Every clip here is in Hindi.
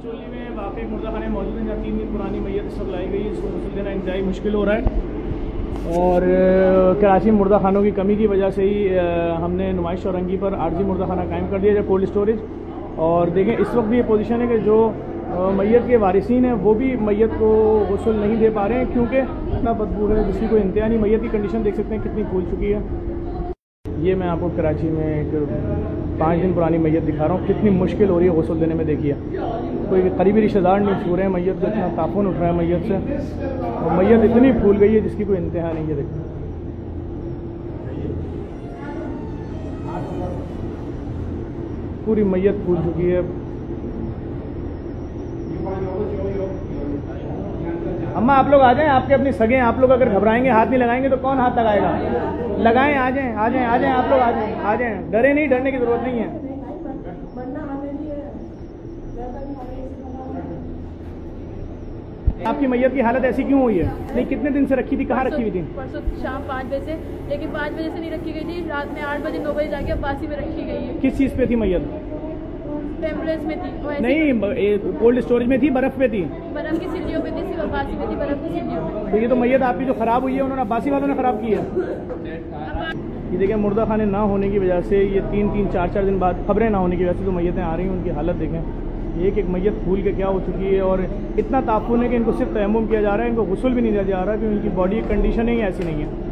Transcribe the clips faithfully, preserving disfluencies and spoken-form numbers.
चोली में वाकई मुर्दा खाने मौजूद है, जहाँ तीन दिन पुरानी मैयत इस वक्त लाई गई है। इसको गुस्ल देना इंतहाई मुश्किल हो रहा है और कराची में मुर्दा खानों की कमी की वजह से ही हमने नुमाइश औरंगी पर आरजी मुर्दा खाना कायम कर दिया है, कोल्ड स्टोरेज। और देखें इस वक्त ये पोजीशन है कि जो मैयत के वारिसीन हैं वो भी मैयत को गुस्ल नहीं दे पा रहे हैं, क्योंकि इतना बदबू है जिसकी कोई इंतहा नहीं। मैयत की कंडीशन देख सकते हैं कितनी फूल चुकी है। ये मैं आपको कराची में एक पाँच दिन पुरानी मैयत दिखा रहा हूँ, कितनी मुश्किल हो रही है गुस्ल देने में। देखिए कोई करीबी रिश्तेदार नहीं छू रहे हैं मैयत को, इतना ताफुन उठ रहा है मैयत से, और मैयत इतनी फूल गई है जिसकी कोई इंतहा नहीं है। देखिए पूरी मैयत फूल चुकी है। अम्मा आप लोग आ जाएं, आपके अपनी सगे हैं, आप लोग अगर घबराएंगे हाथ नहीं लगाएंगे तो कौन हाथ लगाएगा? लगाएं, आ जाएं आ जाएं आ जाएं आप लोग आ जाएं आ जाएं डरे नहीं, डरने की जरूरत नहीं है। आपकी मैयत की हालत ऐसी क्यों हुई है? नहीं कितने दिन से रखी थी, कहाँ रखी हुई थी? परसों शाम पाँच बजे से, लेकिन पाँच बजे से नहीं रखी गई थी, रात में आठ बजे नौ बजे जाके बासी में रखी गई है। किस चीज़ पे थी मैयत? एम्बुलेंस में थी। नहीं कोल्ड स्टोरेज में थी, बर्फ पे थी? बर्फ की सीढ़ियों पे थी, सिर्फ बासी में थी, बर्फ की सीढ़ियों पे। तो ये तो मैयत आपकी जो खराब हुई है उन्होंने बासी वालों ने खराब की है। ये देखिए मुर्दा खाने ना होने की वजह से ये तीन तीन चार चार दिन बाद खबरें ना होने की वजह से जो मैयतें आ रही हैं उनकी हालत देखें। एक एक मैयत फूल के क्या हो चुकी है, और इतना ताफुन है कि इनको सिर्फ तयम्मुम किया जा रहा है, इनको गुस्ल भी नहीं दिया जा रहा क्योंकि इनकी बॉडी की कंडीशन ही ऐसी नहीं है।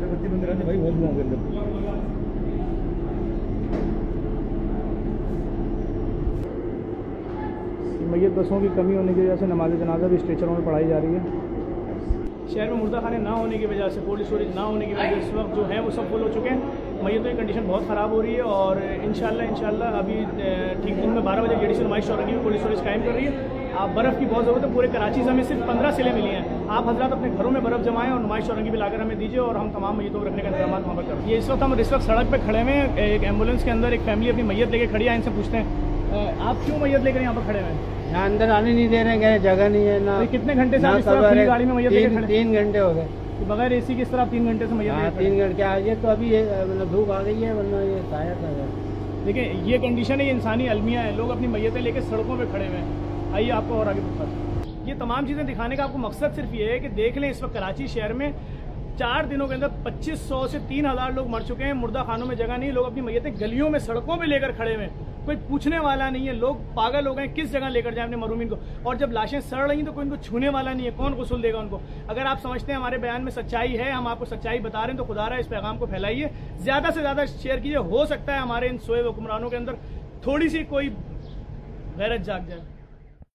मैयत बसों की कमी होने की वजह से नमाज जनाजा भी स्ट्रेचरों में पढ़ाई जा रही है। शहर में मुर्दा खाने ना होने की वजह से, कोल्ड स्टोरेज ना होने की वजह से इस वक्त जो है वो सब फुल हो चुके हैं। मैयतों की कंडीशन बहुत ख़राब हो रही है और इंशाल्लाह इंशाल्लाह अभी ठीक दिन में बारह बजे जेडीसी नुमाइश औरंगी में कोल्ड स्टोरेज कायम कर रही है। आप बर्फ़ की बहुत ज़रूरत है, पूरे कराची से हमें सिर्फ पंद्रह सिलें मिली हैं। आप हजरात अपने घरों में बर्फ़ जमाएं और नुमाइश औरंगी भी लाकर हमें दीजिए और हम तमाम मैयतों को रखने का इंतजाम वहाँ पर करें। ये इस वक्त हम इस वक्त सड़क पर खड़े हुए हैं, एक एम्बुलेंस के अंदर एक फैमिली अपनी मैयत लेके खड़ी है। इनसे पूछते हैं आप क्यों मैयत लेकर यहाँ पर खड़े हुए हैं? यहाँ अंदर आने नहीं दे रहे हैं, जगह नहीं है ना। तो कितने घंटे से आप इस तरह अपनी गाड़ी में मैयत लेकर खड़े? तीन घंटे हो गए बगैर एसी की इस तरह तीन घंटे से मैयत? हाँ तीन घंटे आइए तो अभी मतलब धूप आ गई है, वरना ये ताया था। देखिए ये कंडीशन है, ये इंसानी अलमिया है, लोग अपनी मैयतें लेकर सड़कों पे खड़े हुए हैं। आइए आपको और आगे बताते। ये तमाम चीज़ें दिखाने का आपको मकसद सिर्फ ये है कि देख लें इस वक्त कराची शहर में चार दिनों के अंदर पच्चीस सौ से तीन हज़ार लोग मर चुके हैं। मुर्दा खानों में जगह नहीं, लोग अपनी मैयतें गलियों में सड़कों पे लेकर खड़े हुए हैं, कोई पूछने वाला नहीं है। लोग पागल हो गए किस जगह लेकर जाए अपने मरूमीन को, और जब लाशें सड़ रही हैं तो कोई इनको छूने वाला नहीं है। कौन गुस्ल देगा उनको? अगर आप समझते हैं हमारे बयान में सच्चाई है, हम आपको सच्चाई बता रहे हैं, तो खुदा रहा इस पैगाम को फैलाइए, ज़्यादा से ज़्यादा शेयर कीजिए। हो सकता है हमारे इन सोए हुकमरानों के अंदर थोड़ी सी कोई गैरत जाग जाए।